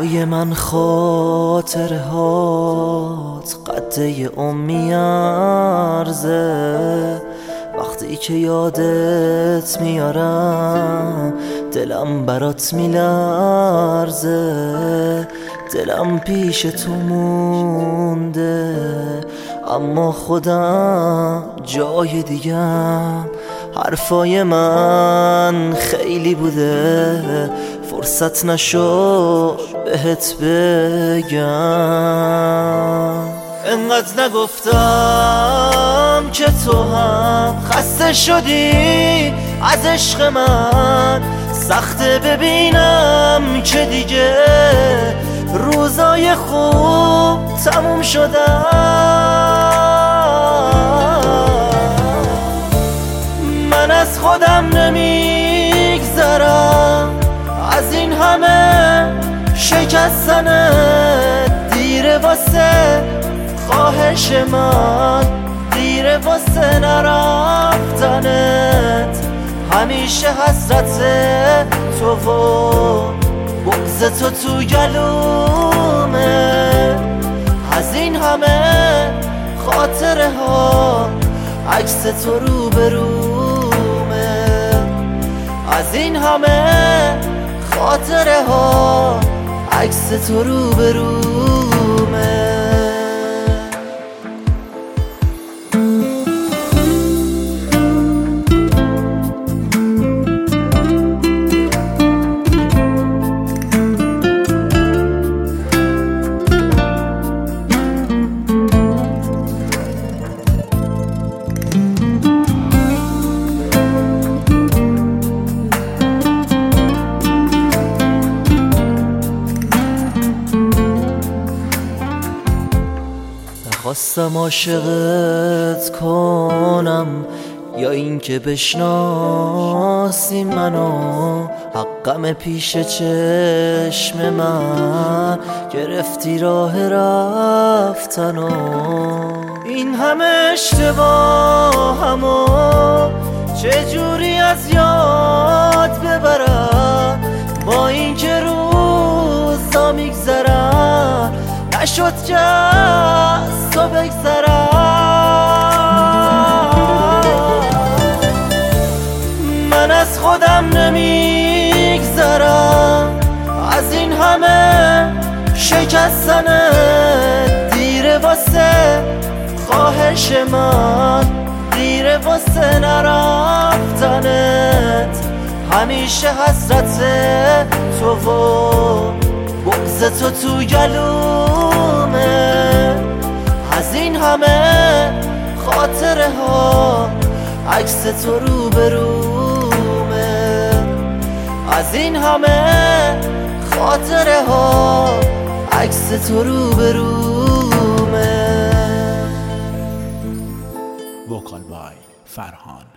برای من خاطره هات قده امی ارزه. وقتی که یادت میارم دلم برات میلرزه. دلم پیش تو مونده اما خودم جای دیگم. حرفای من خیلی بوده فرصت نشد بهت بگم. انقدر نگفتم که تو هم خسته شدی از عشق من. سخته ببینم که دیگه روزای خوب تموم شدن. من از خودم نمیگذرم از این همه شکستنت. دیره واسه خواهش من، دیره واسه نرفتنت. همیشه حسرت تو و بغض تو تو گلومه. از این همه خاطره ها عکس تو رو برومه. از این همه خاطره ها عکس تو رو برومه. خواستم عاشقت کنم یا اینکه بشناسی منو. حقم پیش چشم من گرفتی راه رفتنو. این همه اشتباهمو چجوری از یاد ببرم؟ با اینکه روزا میگذرن نشد که از تو بگذرم. من از خودم نمیگذرم از این همه شکستنت. دیره واسه خواهش من، دیره واسه نرفتنت. همیشه حسرت تو و بغض تو تو گلومه. از این همه خاطره ها عکس تو رو برومه. از این همه خاطره ها عکس تو رو برومه. وکال بای فرهان.